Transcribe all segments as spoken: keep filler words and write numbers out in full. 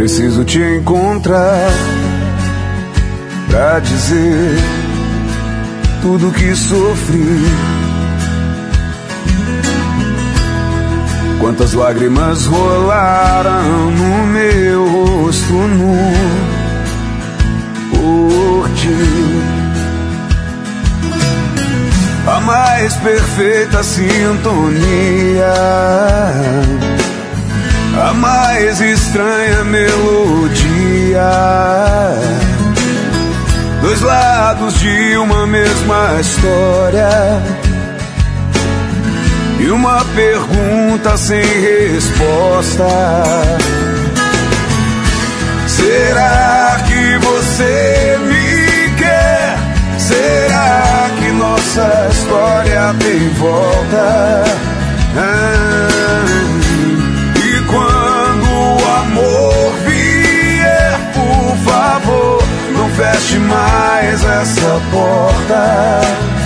Preciso te encontrar pra dizer tudo que sofri. Quantas lágrimas rolaram no meu rosto nu por ti. A mais perfeita sintonia, a mais estranha melodia, dois lados de uma mesma história e uma pergunta sem resposta. Será que você me quer? Será que nossa história tem volta? Ah, e quando o amor vier, por favor, não feche mais essa porta.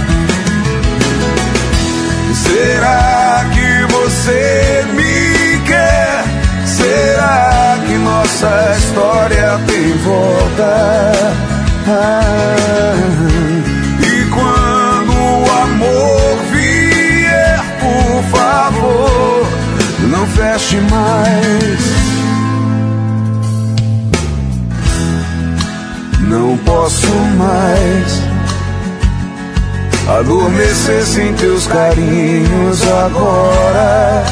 Será que você me quer? Será que nossa história tem volta? Ah, e quando o amor vier, por favor, não feche mais. Não posso mais adormecer sem teus carinhos agora.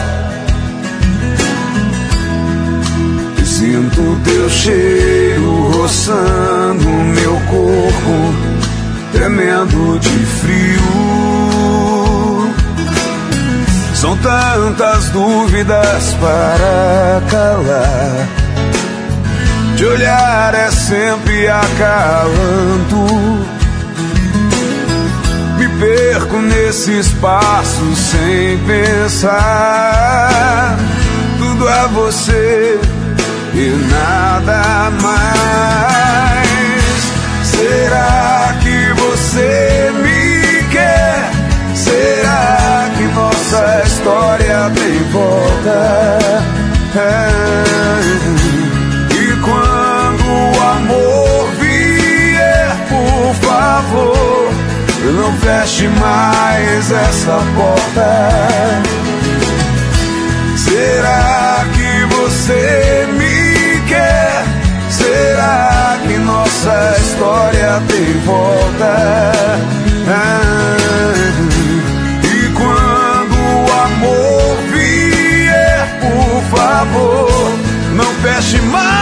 E sinto teu cheiro roçando meu corpo, tremendo de frio. São tantas dúvidas para calar, de olhar é sempre acalanto. Me perco nesse espaço sem pensar. Tudo é você e nada mais. Será que você me quer? Será que nossa história tem volta? É. E quando o amor vier, por favor, não feche mais essa porta. Será que você me quer? Será que nossa história tem volta? Ah, e quando o amor vier, por favor, não feche mais